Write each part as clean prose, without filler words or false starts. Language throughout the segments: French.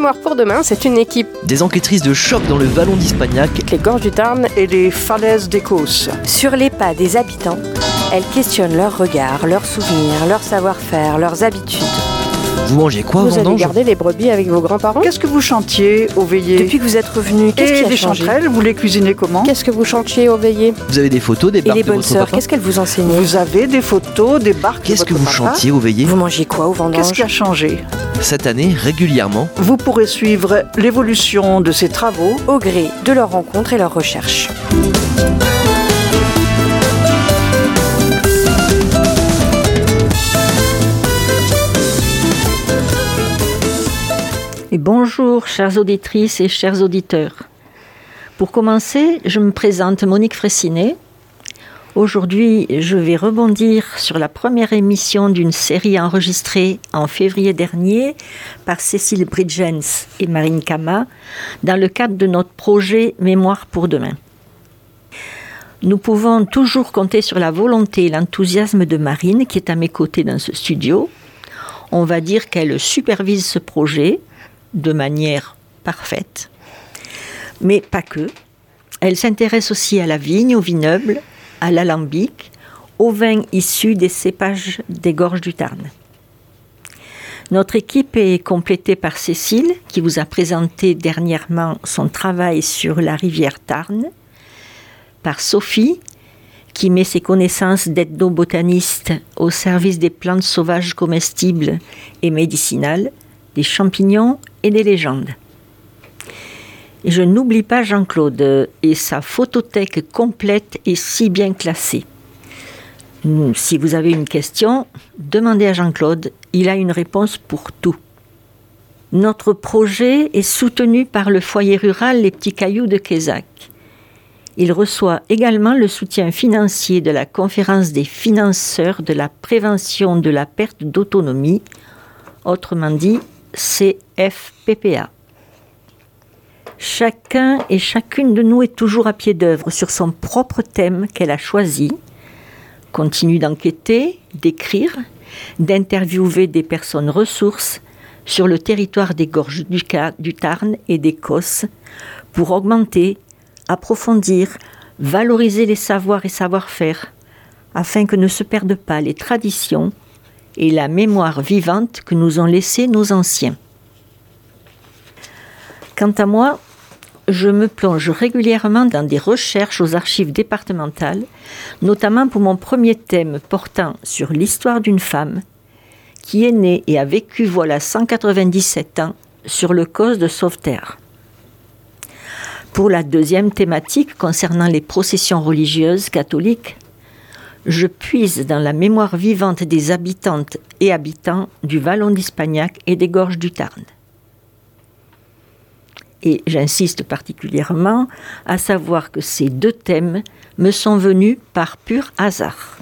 Mémoire pour demain, c'est une équipe Des enquêtrices de choc dans le Vallon d'Ispagnac, les gorges du Tarn et les falaises d'Écosse. Sur les pas des habitants, elles questionnent leurs regards, leurs souvenirs, leur savoir-faire, leurs habitudes. Vous mangez quoi aux Vous avez vendanges? gardé les brebis avec vos grands-parents? Qu'est-ce que vous chantiez au veillé? Depuis que vous êtes revenus, qu'est-ce Et qui a les changé? chanterelles, vous les cuisinez comment? Qu'est-ce que vous chantiez au veillé? Vous avez des photos, des Et barques les de bonnes votre sœurs, papa? qu'est-ce qu'elles vous enseignaient? Vous avez des photos, des barques Qu'est-ce de que votre vous papa? chantiez au veillé? Vous mangez quoi au vendange? Qu'est-ce qui a changé? Cette année, régulièrement, Vous pourrez suivre l'évolution de ces travaux. Au gré de leurs rencontres et leurs recherches. Et bonjour, chères auditrices et chers auditeurs. Pour commencer, je me présente Monique Fraissinet. Aujourd'hui, je vais rebondir sur la première émission d'une série enregistrée en février dernier par Cécile Bridgens et Marine Kama dans le cadre de notre projet Mémoire pour demain. Nous pouvons toujours compter sur la volonté et l'enthousiasme de Marine qui est à mes côtés dans ce studio. On va dire qu'elle supervise ce projet de manière parfaite, mais pas que. Elle s'intéresse aussi à la vigne, au vignoble, à l'alambic, aux vins issus des cépages des gorges du Tarn. Notre équipe est complétée par Cécile, qui vous a présenté dernièrement son travail sur la rivière Tarn, par Sophie, qui met ses connaissances d'ethnobotaniste au service des plantes sauvages comestibles et médicinales, des champignons et des légendes. Et je n'oublie pas Jean-Claude et sa photothèque complète et si bien classée. Si vous avez une question, demandez à Jean-Claude, il a une réponse pour tout. Notre projet est soutenu par le foyer rural Les Petits Cailloux de Quézac. Il reçoit également le soutien financier de la Conférence des financeurs de la prévention de la perte d'autonomie, autrement dit CFPPA. Chacun et chacune de nous est toujours à pied d'œuvre sur son propre thème qu'elle a choisi, continue d'enquêter, d'écrire, d'interviewer des personnes ressources sur le territoire des gorges du Tarn et d'Écosse pour augmenter, approfondir, valoriser les savoirs et savoir-faire afin que ne se perdent pas les traditions et la mémoire vivante que nous ont laissé nos anciens. Quant à moi, je me plonge régulièrement dans des recherches aux archives départementales, notamment pour mon premier thème portant sur l'histoire d'une femme qui est née et a vécu voilà 197 ans sur le causse de Sauveterre. Pour la deuxième thématique concernant les processions religieuses catholiques, je puise dans la mémoire vivante des habitantes et habitants du Vallon d'Ispagnac et des gorges du Tarn. Et j'insiste particulièrement à savoir que ces deux thèmes me sont venus par pur hasard.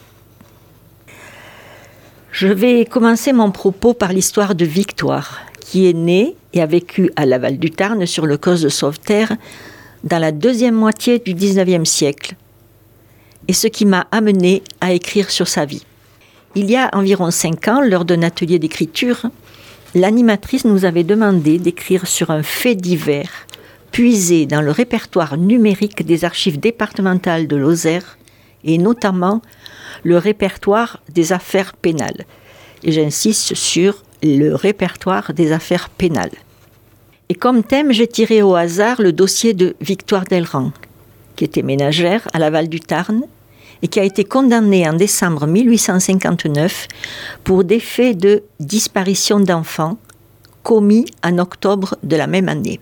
Je vais commencer mon propos par l'histoire de Victoire, qui est née et a vécu à Laval du Tarn sur le causse de Sauveterre dans la deuxième moitié du XIXe siècle, et ce qui m'a amené à écrire sur sa vie. Il y a environ 5 ans, lors d'un atelier d'écriture, l'animatrice nous avait demandé d'écrire sur un fait divers puisé dans le répertoire numérique des archives départementales de Lozère et notamment le répertoire des affaires pénales. Et j'insiste sur le répertoire des affaires pénales. Et comme thème, j'ai tiré au hasard le dossier de Victoire Delran, qui était ménagère à Laval du Tarn et qui a été condamnée en décembre 1859 pour des faits de disparition d'enfants commis en octobre de la même année.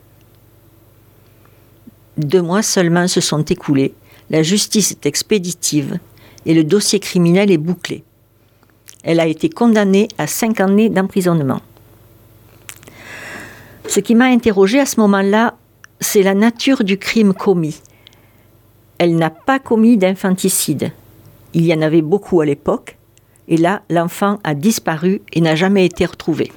2 mois seulement se sont écoulés, la justice est expéditive et le dossier criminel est bouclé. Elle a été condamnée à 5 années d'emprisonnement. Ce qui m'a interrogée à ce moment-là, c'est la nature du crime commis. Elle n'a pas commis d'infanticide. Il y en avait beaucoup à l'époque, et là, l'enfant a disparu et n'a jamais été retrouvé.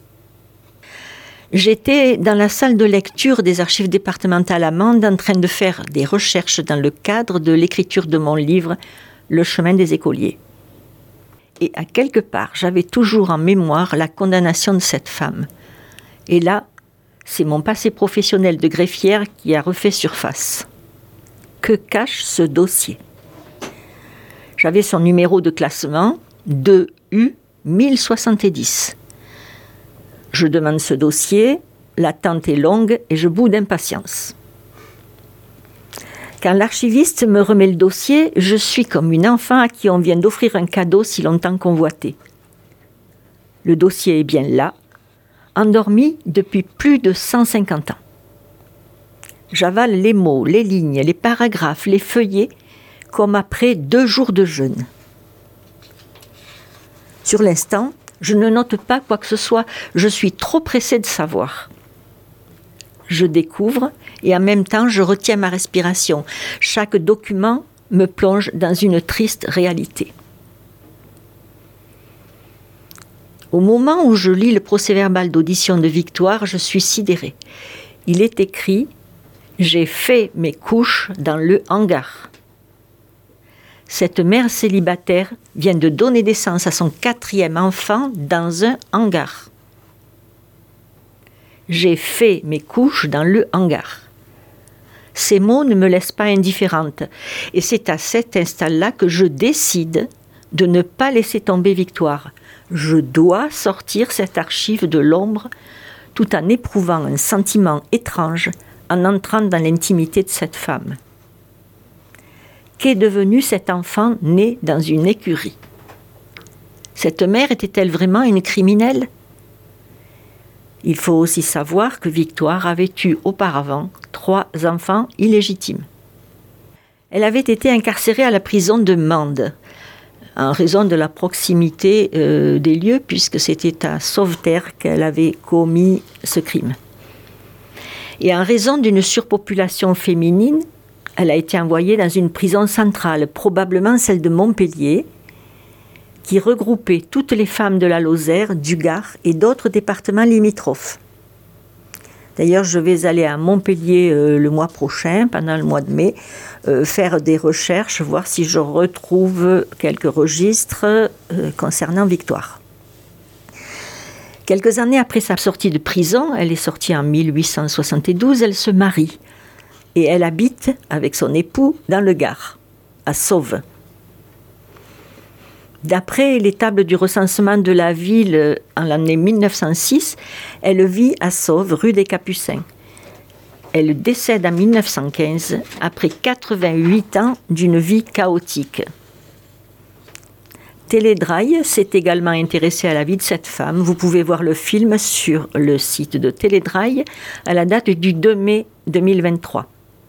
J'étais dans la salle de lecture des archives départementales amandes en train de faire des recherches dans le cadre de l'écriture de mon livre « Le chemin des écoliers ». Et à quelque part, j'avais toujours en mémoire la condamnation de cette femme. Et là, c'est mon passé professionnel de greffière qui a refait surface. Que cache ce dossier ? J'avais son numéro de classement, 2U 1070. Je demande ce dossier, l'attente est longue et je boude d'impatience. Quand l'archiviste me remet le dossier, je suis comme une enfant à qui on vient d'offrir un cadeau si longtemps convoité. Le dossier est bien là, endormi depuis plus de 150 ans. J'avale les mots, les lignes, les paragraphes, les feuillets, comme après 2 jours de jeûne. Sur l'instant, je ne note pas quoi que ce soit, je suis trop pressée de savoir. Je découvre et en même temps je retiens ma respiration. Chaque document me plonge dans une triste réalité. Au moment où je lis le procès-verbal d'audition de Victoire, je suis sidérée. Il est écrit « J'ai fait mes couches dans le hangar ». Cette mère célibataire vient de donner naissance à son 4e enfant dans un hangar. J'ai fait mes couches dans le hangar. Ces mots ne me laissent pas indifférente. Et c'est à cet instant-là que je décide de ne pas laisser tomber Victoire. Je dois sortir cette archive de l'ombre tout en éprouvant un sentiment étrange en entrant dans l'intimité de cette femme. Qu'est devenu cet enfant né dans une écurie ? Cette mère était-elle vraiment une criminelle ? Il faut aussi savoir que Victoire avait eu auparavant 3 enfants illégitimes. Elle avait été incarcérée à la prison de Mende, en raison de la proximité des lieux, puisque c'était à Sauveterre qu'elle avait commis ce crime. Et en raison d'une surpopulation féminine, elle a été envoyée dans une prison centrale, probablement celle de Montpellier, qui regroupait toutes les femmes de la Lozère, du Gard et d'autres départements limitrophes. D'ailleurs, je vais aller à Montpellier le mois prochain, pendant le mois de mai, faire des recherches, voir si je retrouve quelques registres concernant Victoire. Quelques années après sa sortie de prison, elle est sortie en 1872, elle se marie et elle habite avec son époux dans le Gard, à Sauve. D'après les tables du recensement de la ville en l'année 1906, elle vit à Sauve, rue des Capucins. Elle décède en 1915, après 88 ans d'une vie chaotique. Télédrail s'est également intéressé à la vie de cette femme. Vous pouvez voir le film sur le site de Télédrail à la date du 2 mai 2023.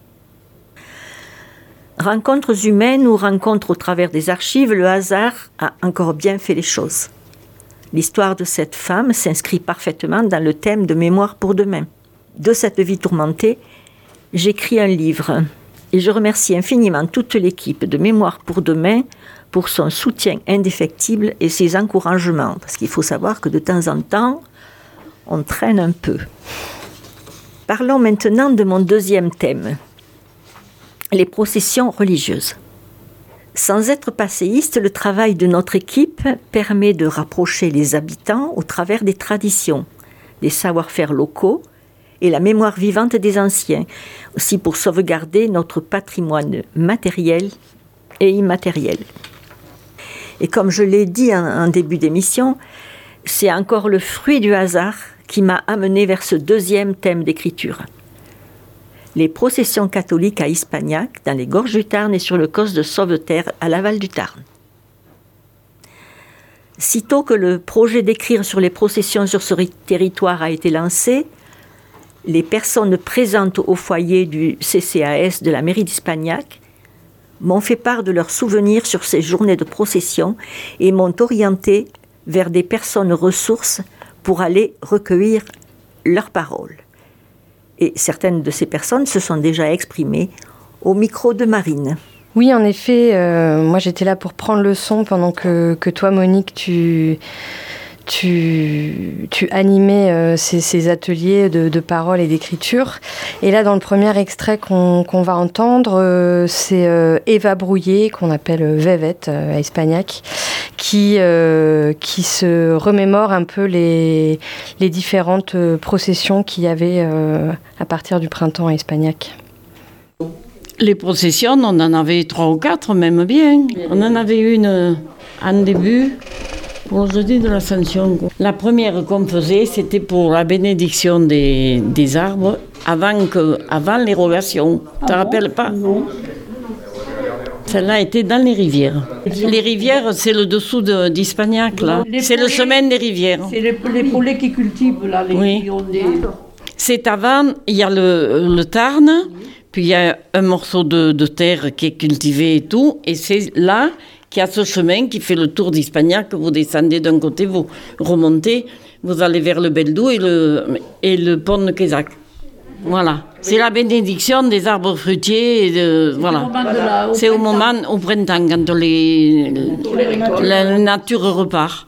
Rencontres humaines ou rencontres au travers des archives, le hasard a encore bien fait les choses. L'histoire de cette femme s'inscrit parfaitement dans le thème de Mémoire pour demain. De cette vie tourmentée, j'écris un livre et je remercie infiniment toute l'équipe de Mémoire pour demain pour son soutien indéfectible et ses encouragements. Parce qu'il faut savoir que de temps en temps, on traîne un peu. Parlons maintenant de mon 2e thème. Les processions religieuses. Sans être passéiste, le travail de notre équipe permet de rapprocher les habitants au travers des traditions, des savoir-faire locaux et la mémoire vivante des anciens, aussi pour sauvegarder notre patrimoine matériel et immatériel. Et comme je l'ai dit en début d'émission, c'est encore le fruit du hasard qui m'a amené vers ce 2e thème d'écriture. Les processions catholiques à Ispagnac, dans les gorges du Tarn et sur le causse de Sauveterre, à l'aval du Tarn. Sitôt que le projet d'écrire sur les processions sur ce territoire a été lancé, les personnes présentes au foyer du CCAS de la mairie d'Ispagnac m'ont fait part de leurs souvenirs sur ces journées de procession et m'ont orienté vers des personnes ressources pour aller recueillir leurs paroles. Et certaines de ces personnes se sont déjà exprimées au micro de Marine. Oui, en effet, moi j'étais là pour prendre le son pendant que toi, Monique, tu tu animais ces ateliers de parole et d'écriture. Et là, dans le premier extrait qu'on va entendre, c'est Eva Brouillé, qu'on appelle Vévette à Espagnac, qui se remémore un peu les différentes processions qu'il y avait à partir du printemps à Espagnac. Les processions, on en avait 3 ou 4, même bien. On en avait une en début, pour le jeudi de l'Ascension. La première qu'on faisait, c'était pour la bénédiction des arbres avant l'érogation. Tu te rappelles pas? Non. Celle-là était dans les rivières. Les rivières, c'est le dessous d'Espagnac, là. C'est le chemin des rivières. C'est les poulets qui cultivent, là, qui ont des... C'est avant, il y a le Tarn, puis il y a un morceau de terre qui est cultivé et tout, et c'est là qu'il y a ce chemin qui fait le tour d'Espagnac. Vous descendez d'un côté, vous remontez, vous allez vers le Beldou et le pont de Quézac. Voilà. C'est la bénédiction des arbres fruitiers. Voilà. C'est au moment, au printemps, quand la nature repart.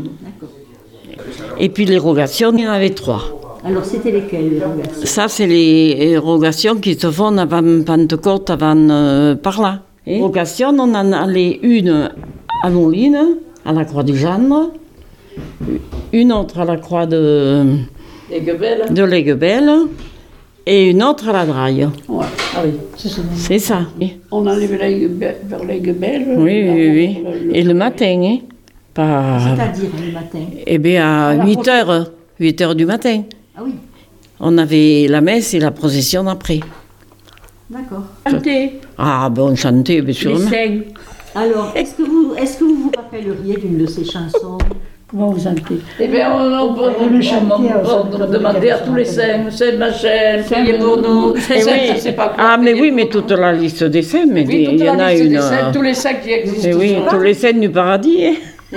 Et puis l'érogation, il y en avait 3. Alors, c'était lesquelles, les rogations? Ça, c'est les érogations qui se font avant Pentecôte, avant par là. Érogation, on en allait une à Moline, à la Croix du Gendre, une autre à la Croix de L'Aiguebelle, et une autre à la Draille. Ouais. Ah oui, c'est ça. On allait vers l'Aiguebelle. Oui. Et le matin, hein? C'est-à-dire le matin? Eh bien, à 8 heures du matin. Ah oui. On avait la messe et la procession après. D'accord. Chanter. Ah, ben on chantait, bien sûr. Les saints. Alors, est-ce que vous vous rappelleriez d'une de ces chansons? Comment vous chantez? Eh bien, on demandait à tous les saints, Sainte Machel, priez pour nous. Ah, mais oui, mais toute la liste des saints, mais oui, il y en a une. Tous les saints qui existent. Mais oui, tous les saints du paradis. Hein.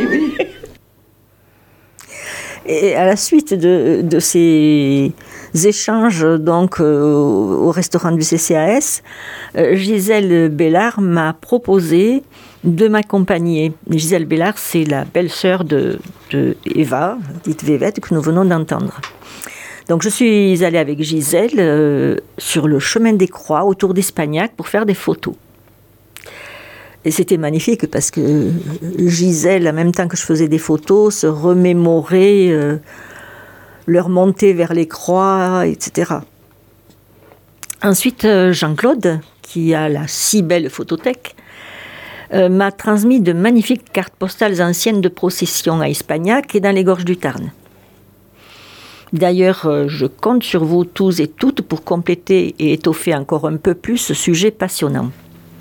Et à la suite de ces échanges donc au restaurant du CCAS, Gisèle Bellard m'a proposé de m'accompagner. Gisèle Bellard, c'est la belle-sœur de Eva, dite Vévette, que nous venons d'entendre. Donc je suis allée avec Gisèle sur le chemin des Croix autour d'Espagnac pour faire des photos. Et c'était magnifique parce que Gisèle, en même temps que je faisais des photos, se remémorait leur montée vers les croix, etc. Ensuite, Jean-Claude, qui a la si belle photothèque, m'a transmis de magnifiques cartes postales anciennes de procession à Espagnac et dans les gorges du Tarn. D'ailleurs, je compte sur vous tous et toutes pour compléter et étoffer encore un peu plus ce sujet passionnant.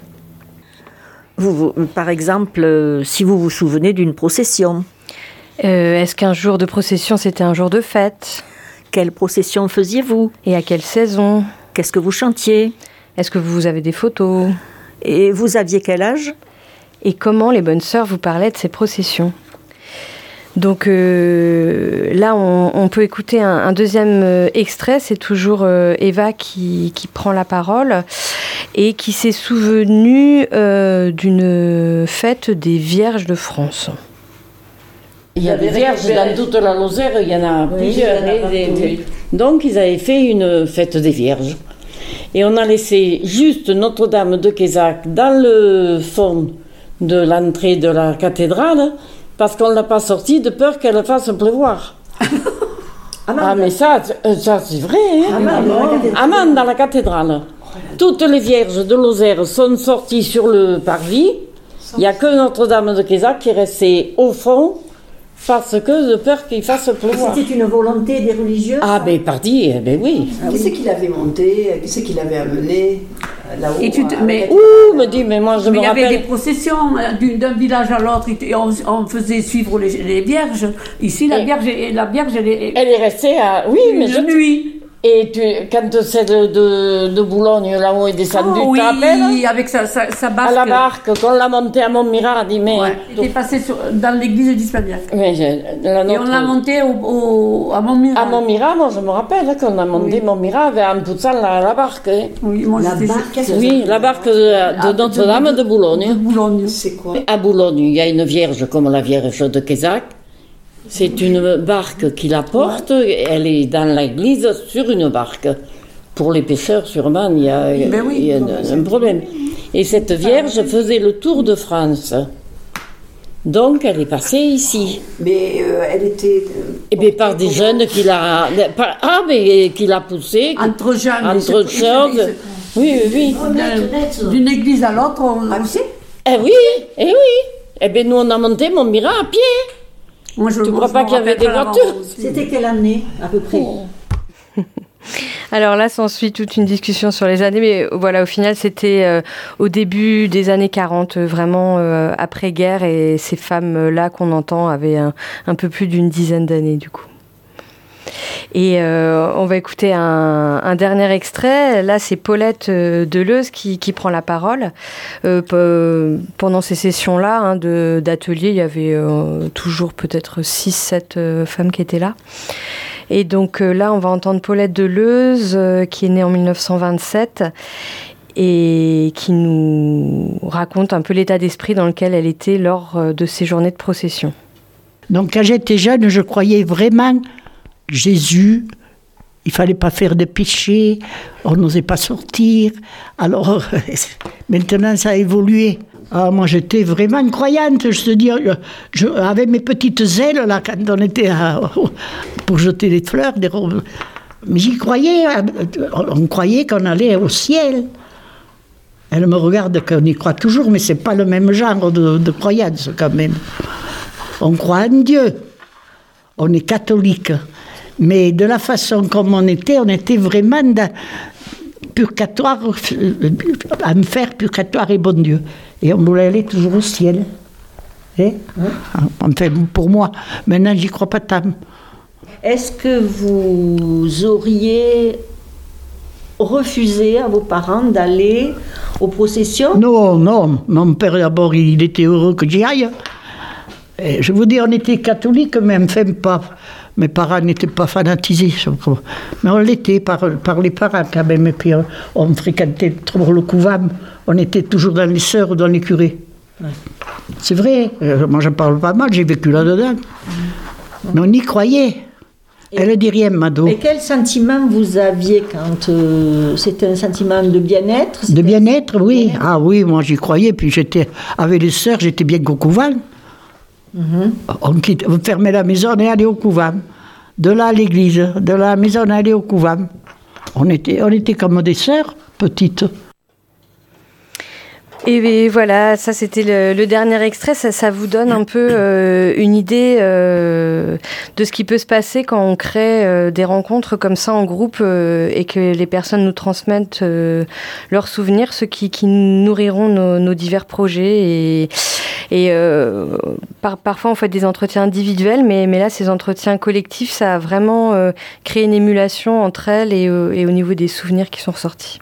Vous, par exemple, si vous vous souvenez d'une procession. Est-ce qu'un jour de procession, c'était un jour de fête? Quelle procession faisiez-vous? Et à quelle saison? Qu'est-ce que vous chantiez? Est-ce que vous avez des photos? Et vous aviez quel âge? Et comment les bonnes sœurs vous parlaient de ces processions? Donc là, on peut écouter un deuxième extrait. C'est toujours Eva qui prend la parole et qui s'est souvenue d'une fête des Vierges de France. Il y a des vierges dans toute la Lozère, il y en a plusieurs. Donc ils avaient fait une fête des Vierges. Et on a laissé juste Notre-Dame de Quézac dans le fond de l'entrée de la cathédrale, parce qu'on ne l'a pas sortie de peur qu'elle fasse pleuvoir. Ah mais ça c'est vrai, hein? Amande dans la cathédrale. Toutes les vierges de Lozère sont sorties sur le parvis. Il n'y a que Notre-Dame de Quézac qui est restée au fond, parce que de peur qu'il fasse pleuvoir. C'était une volonté des religieuses? Ah ben parti, ben oui. Qui c'est qui l'avait monté? Qui c'est qui l'avait amené là-haut? Me dit, mais moi je me rappelle. Il y avait des processions d'un village à l'autre, on faisait suivre les vierges. Ici, la vierge, elle est restée à... Oui, mais nuit. Et quand c'est de Boulogne, là où est descendu, tu te rappelles? Oui, avec sa barque. À la barque, qu'on l'a montée à Montmirail, a dit, mais... Ouais, il était passé dans l'église d'Espagnac. Et on l'a monté à Montmirail. À Montmirail, moi je me rappelle qu'on a monté Montmirail en poussant la barque. Hein. Oui, moi, la barque. Oui, la barque de Notre-Dame de Boulogne. Boulogne. C'est quoi? À Boulogne, il y a une vierge comme la Vierge de Quézac. C'est une barque qui la porte, elle est dans l'église sur une barque. Pour les pêcheurs, sûrement, il y a un problème. Et cette Vierge faisait le tour de France. Donc, elle est passée ici. Mais elle était... Et bien, par des jeunes qui l'a poussée. Entre jeunes. Entre choses. Oui. D'une église à l'autre, on sait. Eh oui. Eh bien, nous, on a monté Montmirail à pied. Moi, je ne crois pas qu'il y avait des voitures. C'était quelle année, à peu près? Alors là, s'ensuit toute une discussion sur les années, mais voilà, au final, c'était au début des années 40, vraiment après-guerre, et ces femmes-là qu'on entend avaient un peu plus d'une dizaine d'années, du coup. Et on va écouter un dernier extrait. Là, c'est Paulette Deleuze qui prend la parole. Pendant ces sessions-là d'atelier, il y avait toujours peut-être 6-7 femmes qui étaient là. Et donc là, on va entendre Paulette Deleuze, qui est née en 1927 et qui nous raconte un peu l'état d'esprit dans lequel elle était lors de ces journées de procession. Donc quand j'étais jeune, je croyais vraiment Jésus, il fallait pas faire de péché, on n'osait pas sortir. Alors maintenant, ça a évolué. Ah, moi, j'étais vraiment une croyante, je te dis, avec mes petites ailes, là, quand on était pour jeter des fleurs, des robes. Mais j'y croyais, on croyait qu'on allait au ciel. Elle me regarde qu'on y croit toujours, mais c'est pas le même genre de croyance, quand même. On croit en Dieu, on est catholique, mais de la façon comme on était vraiment dans purgatoire, enfer, purgatoire et bon Dieu. Et on voulait aller toujours au ciel. Enfin, pour moi, maintenant, j'y crois pas tant. Est-ce que vous auriez refusé à vos parents d'aller aux processions? Non. Mon père, d'abord, il était heureux que j'y aille. Et je vous dis, on était catholiques, mais enfin pas. Mes parents n'étaient pas fanatisés. Mais on l'était par les parents quand même. Et puis on fréquentait trop le couvent. On était toujours dans les sœurs ou dans les curés. Ouais. C'est vrai. Moi, je parle pas mal, j'ai vécu là-dedans. Mais on y croyait. Elle ne dit rien, Mado. Et quel sentiment vous aviez quand c'était un sentiment de bien-être? De bien-être, oui. Bien-être. Ah oui, moi j'y croyais. Puis j'étais avec les sœurs, j'étais bien qu'au couvent. On fermait la maison et allait au couvent. De là à l'église, de la maison on allait au couvent. On était comme des sœurs petites. Et voilà, ça c'était le dernier extrait. Ça vous donne un peu une idée de ce qui peut se passer quand on crée des rencontres comme ça en groupe et que les personnes nous transmettent leurs souvenirs, ceux qui nourriront nos divers projets. Et parfois on fait des entretiens individuels, mais là ces entretiens collectifs, ça a vraiment créé une émulation entre elles et au niveau des souvenirs qui sont ressortis.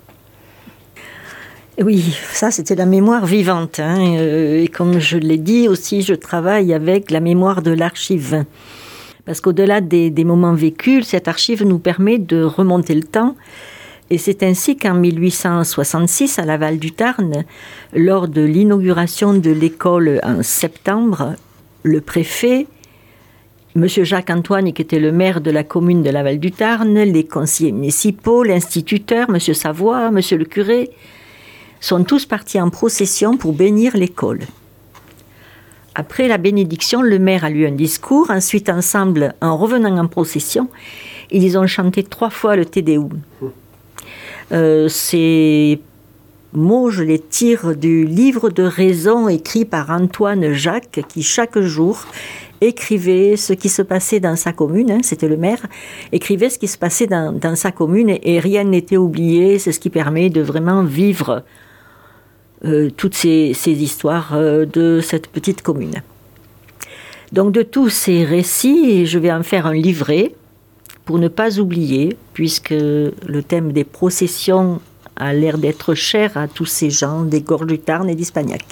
Oui, ça c'était la mémoire vivante. Et comme je l'ai dit aussi, je travaille avec la mémoire de l'archive. Parce qu'au-delà des moments vécus, cette archive nous permet de remonter le temps. Et c'est ainsi qu'en 1866, à la Val-du-Tarn, lors de l'inauguration de l'école en septembre, le préfet, M. Jacques-Antoine, qui était le maire de la commune de la Val-du-Tarn, les conseillers municipaux, l'instituteur, M. Savoie, M. le curé, sont tous partis en procession pour bénir l'école. Après la bénédiction, le maire a lu un discours. Ensuite, ensemble, en revenant en procession, ils ont chanté 3 fois le Te Deum. Ces mots, je les tire du livre de raison écrit par Antoine Jacques, qui chaque jour écrivait ce qui se passait dans sa commune, c'était le maire, écrivait ce qui se passait dans sa commune et rien n'était oublié. C'est ce qui permet de vraiment vivre toutes ces histoires de cette petite commune. Donc de tous ces récits, je vais en faire un livret pour ne pas oublier, puisque le thème des processions a l'air d'être cher à tous ces gens des Gorges du Tarn et d'Ispagnac.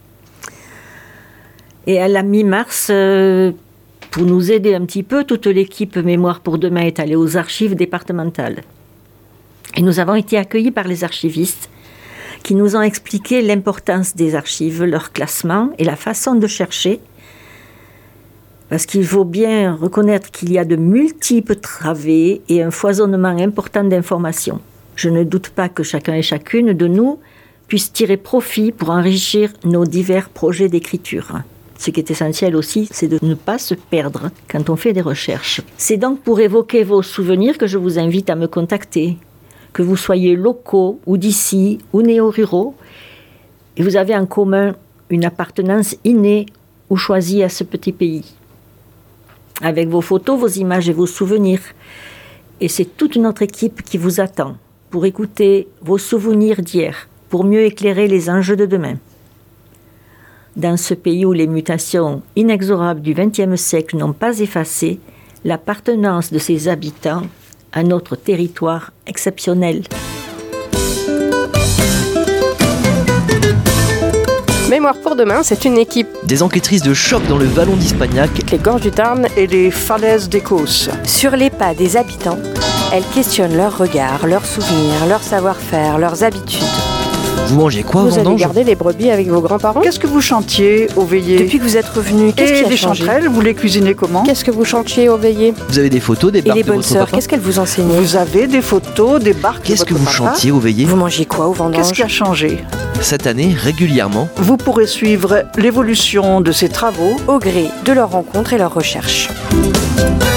Et à la mi-mars, pour nous aider un petit peu, toute l'équipe Mémoire pour demain est allée aux archives départementales. Et nous avons été accueillis par les archivistes qui nous ont expliqué l'importance des archives, leur classement et la façon de chercher. Parce qu'il faut bien reconnaître qu'il y a de multiples travées et un foisonnement important d'informations. Je ne doute pas que chacun et chacune de nous puisse tirer profit pour enrichir nos divers projets d'écriture. Ce qui est essentiel aussi, c'est de ne pas se perdre quand on fait des recherches. C'est donc pour évoquer vos souvenirs que je vous invite à me contacter. Que vous soyez locaux ou d'ici ou néo-ruraux, et vous avez en commun une appartenance innée ou choisie à ce petit pays. Avec vos photos, vos images et vos souvenirs. Et c'est toute notre équipe qui vous attend pour écouter vos souvenirs d'hier, pour mieux éclairer les enjeux de demain. Dans ce pays où les mutations inexorables du XXe siècle n'ont pas effacé l'appartenance de ses habitants à notre territoire exceptionnel. Mémoire pour demain, c'est une équipe. Des enquêtrices de choc dans le Vallon d'Ispagnac, Les gorges du Tarn. Et les falaises d'Écosse. Sur les pas des habitants, elles questionnent leurs regards, leurs souvenirs, leur savoir-faire, leurs habitudes. vous mangez quoi au Vous avez vendange? gardé les brebis avec vos grands-parents? Qu'est-ce que vous chantiez au veillées? Depuis que vous êtes revenu, qu'est-ce Et qui a les changé? chanterelles, vous les cuisinez comment? Qu'est-ce que vous chantiez au veillées? Vous avez des photos des Et barques les de bonnes votre sœurs, papa? qu'est-ce qu'elles vous enseignaient? Vous avez des photos, des barques de Qu'est-ce que votre vous papa? chantiez au veillées? Vous mangez quoi au vendange? Qu'est-ce qui a changé? Cette année, régulièrement, Vous pourrez suivre l'évolution de ces travaux Au gré de leurs rencontres et leurs recherches.